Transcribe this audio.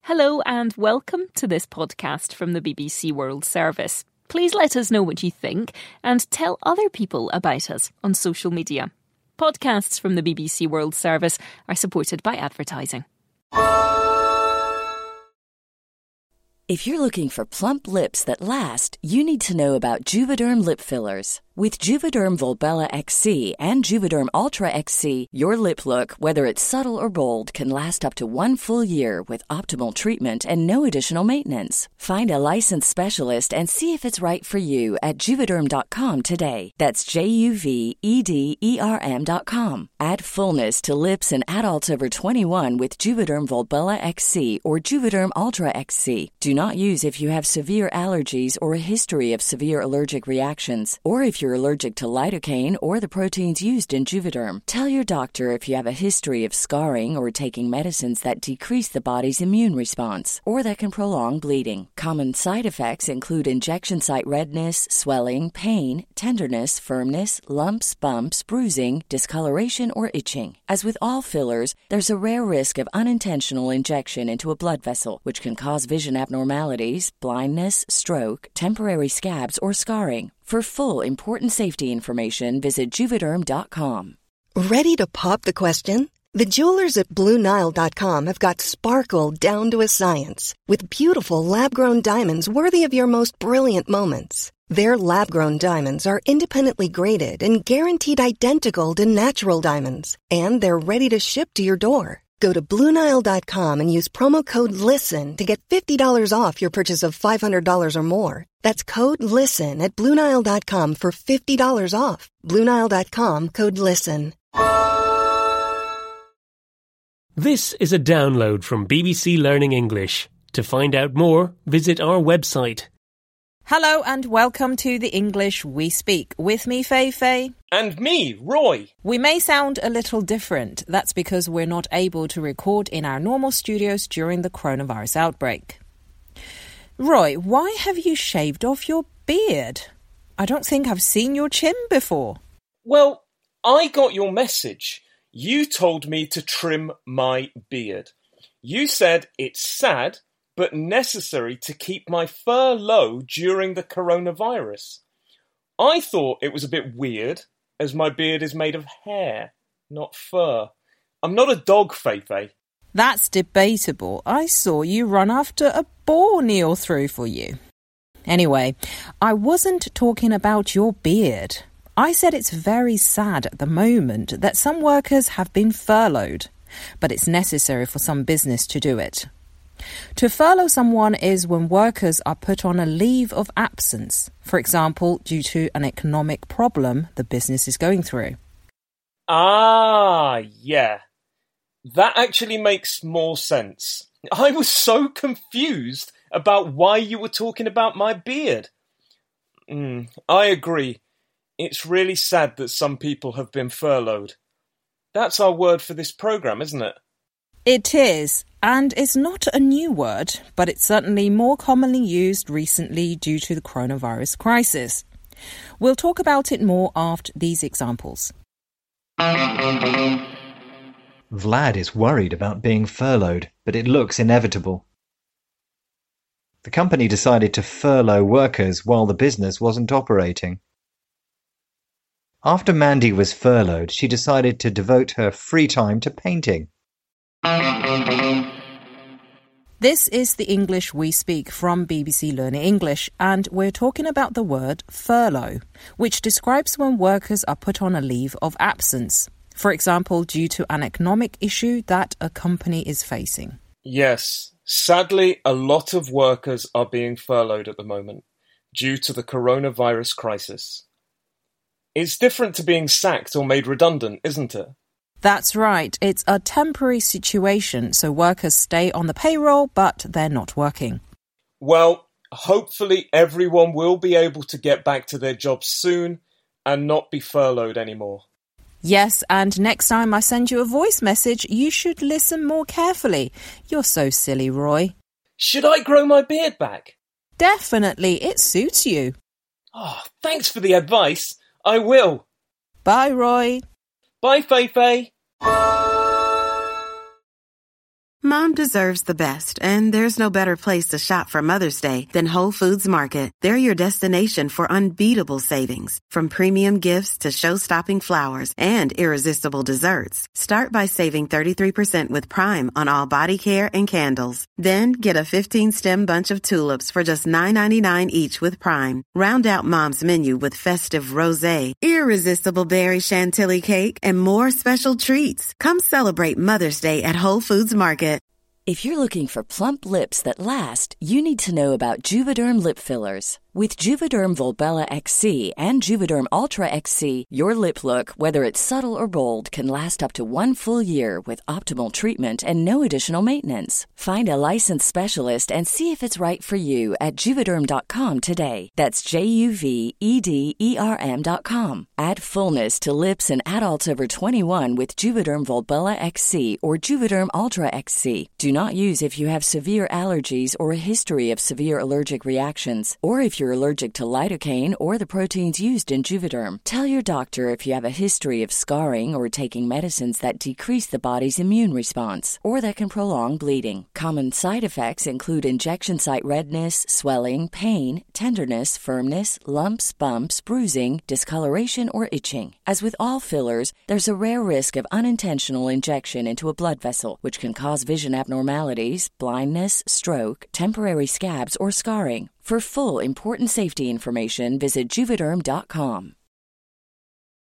Hello and welcome to this podcast from the BBC World Service. Please let us know what you think and tell other people about us on social media. Podcasts from the BBC World Service are supported by advertising. If you're looking for plump lips that last, you need to know about Juvederm lip fillers. With Juvederm Volbella XC and Juvederm Ultra XC, your lip look, whether it's subtle or bold, can last up to 1 full year with optimal treatment and no additional maintenance. Find a licensed specialist and see if it's right for you at Juvederm.com today. That's JUVEDERM.com. Add fullness to lips in adults over 21 with Juvederm Volbella XC or Juvederm Ultra XC. Do not use if you have severe allergies or a history of severe allergic reactions, or if you're allergic to lidocaine or the proteins used in Juvederm. Tell your doctor if you have a history of scarring or taking medicines that decrease the body's immune response or that can prolong bleeding. Common side effects include injection site redness, swelling, pain, tenderness, firmness, lumps, bumps, bruising, discoloration, or itching. As with all fillers, there's a rare risk of unintentional injection into a blood vessel, which can cause vision abnormalities, blindness, stroke, temporary scabs, or scarring. For full, important safety information, visit Juvederm.com. Ready to pop the question? The jewelers at BlueNile.com have got sparkle down to a science with beautiful lab-grown diamonds worthy of your most brilliant moments. Their lab-grown diamonds are independently graded and guaranteed identical to natural diamonds, and they're ready to ship to your door. Go to BlueNile.com and use promo code LISTEN to get $50 off your purchase of $500 or more. That's code LISTEN at BlueNile.com for $50 off. BlueNile.com, code LISTEN. This is a download from BBC Learning English. To find out more, visit our website. Hello and welcome to the English We Speak. With me, Fei. And me, Roy. We may sound a little different. That's because we're not able to record in our normal studios during the coronavirus outbreak. Roy, why have you shaved off your beard? I don't think I've seen your chin before. Well, I got your message. You told me to trim my beard. You said it's sad but necessary to keep my fur low during the coronavirus. I thought it was a bit weird, as my beard is made of hair, not fur. I'm not a dog, Fei. That's debatable. I saw you run after a boar kneel through for you. Anyway, I wasn't talking about your beard. I said it's very sad at the moment that some workers have been furloughed, but it's necessary for some business to do it. To furlough someone is when workers are put on a leave of absence, for example, due to an economic problem the business is going through. Ah, yeah. That actually makes more sense. I was so confused about why you were talking about my beard. I agree. It's really sad that some people have been furloughed. That's our word for this programme, isn't it? It is, and it's not a new word, but it's certainly more commonly used recently due to the coronavirus crisis. We'll talk about it more after these examples. Vlad is worried about being furloughed, but it looks inevitable. The company decided to furlough workers while the business wasn't operating. After Mandy was furloughed, she decided to devote her free time to painting. This is the English We Speak from BBC Learning English, and we're talking about the word furlough, which describes when workers are put on a leave of absence, for example, due to an economic issue that a company is facing. Yes, sadly, a lot of workers are being furloughed at the moment due to the coronavirus crisis. It's different to being sacked or made redundant, isn't it? That's right. It's a temporary situation, so workers stay on the payroll, but they're not working. Well, hopefully everyone will be able to get back to their jobs soon and not be furloughed anymore. Yes, and next time I send you a voice message, you should listen more carefully. You're so silly, Roy. Should I grow my beard back? Definitely, it suits you. Oh, thanks for the advice. I will. Bye, Roy. Bye, Fei. Mom deserves the best, and there's no better place to shop for Mother's Day than Whole Foods Market. They're your destination for unbeatable savings, from premium gifts to show-stopping flowers and irresistible desserts. Start by saving 33% with Prime on all body care and candles. Then get a 15-stem bunch of tulips for just $9.99 each with Prime. Round out Mom's menu with festive rosé, irresistible berry chantilly cake, and more special treats. Come celebrate Mother's Day at Whole Foods Market. If you're looking for plump lips that last, you need to know about Juvederm lip fillers. With Juvederm Volbella XC and Juvederm Ultra XC, your lip look, whether it's subtle or bold, can last up to 1 full year with optimal treatment and no additional maintenance. Find a licensed specialist and see if it's right for you at Juvederm.com today. That's JUVEDERM.com. Add fullness to lips in adults over 21 with Juvederm Volbella XC or Juvederm Ultra XC. Do not use if you have severe allergies or a history of severe allergic reactions, or if you're allergic to lidocaine or the proteins used in Juvederm. Tell your doctor if you have a history of scarring or taking medicines that decrease the body's immune response or that can prolong bleeding. Common side effects include injection site redness, swelling, pain, tenderness, firmness, lumps, bumps, bruising, discoloration, or itching. As with all fillers, there's a rare risk of unintentional injection into a blood vessel, which can cause vision abnormalities, blindness, stroke, temporary scabs, or scarring. For full, important safety information, visit Juvederm.com.